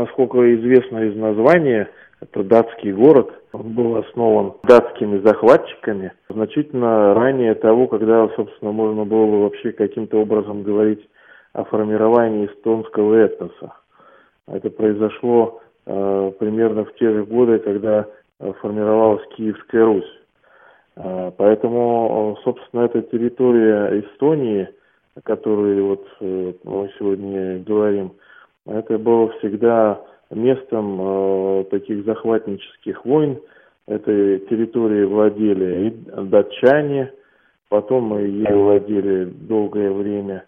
насколько известно из названия, это датский город. Он был основан датскими захватчиками значительно ранее того, когда, собственно, можно было вообще каким-то образом говорить о формировании эстонского этноса. Это произошло примерно в те же годы, когда формировалась Киевская Русь. Поэтому, собственно, эта территория Эстонии, о которой вот мы сегодня говорим, это было всегда местом таких захватнических войн. Этой территорией владели и датчане, потом ей владели долгое время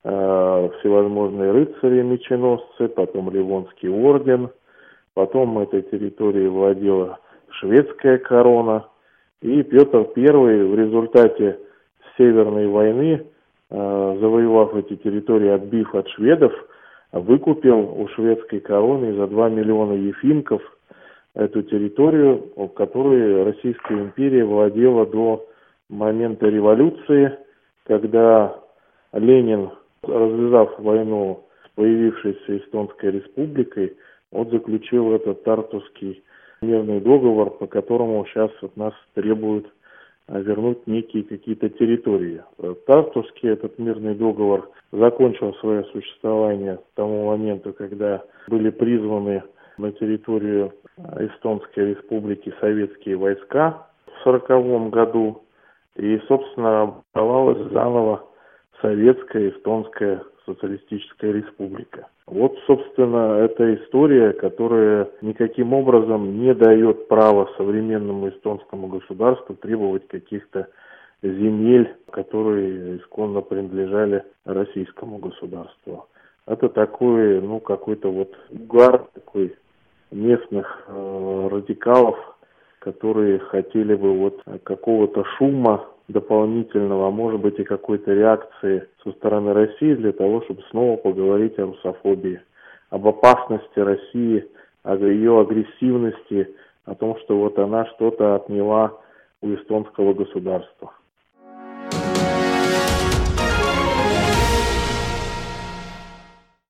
всевозможные рыцари-меченосцы, потом Ливонский орден, потом этой территорией владела шведская корона. И Петр I в результате Северной войны, завоевав эти территории, отбив от шведов, выкупил у шведской короны за 2 миллиона ефимков эту территорию, которой Российская империя владела до момента революции, когда Ленин, развязав войну с появившейся Эстонской республикой, он заключил этот Тартусский мирный договор, по которому сейчас от нас требуют вернуть некие какие-то территории. Тартусский этот мирный договор закончил свое существование к тому моменту, когда были призваны на территорию Эстонской республики советские войска в 1940 году. И, собственно, образовалась заново Советская Эстонская социалистическая республика. Вот, собственно, эта история, которая никаким образом не дает права современному эстонскому государству требовать каких-то земель, которые исконно принадлежали российскому государству. Это такой, какой-то вот угар такой местных радикалов, которые хотели бы вот какого-то шума дополнительного, а может быть и какой-то реакции со стороны России для того, чтобы снова поговорить о русофобии, об опасности России, о ее агрессивности, о том, что вот она что-то отняла у эстонского государства.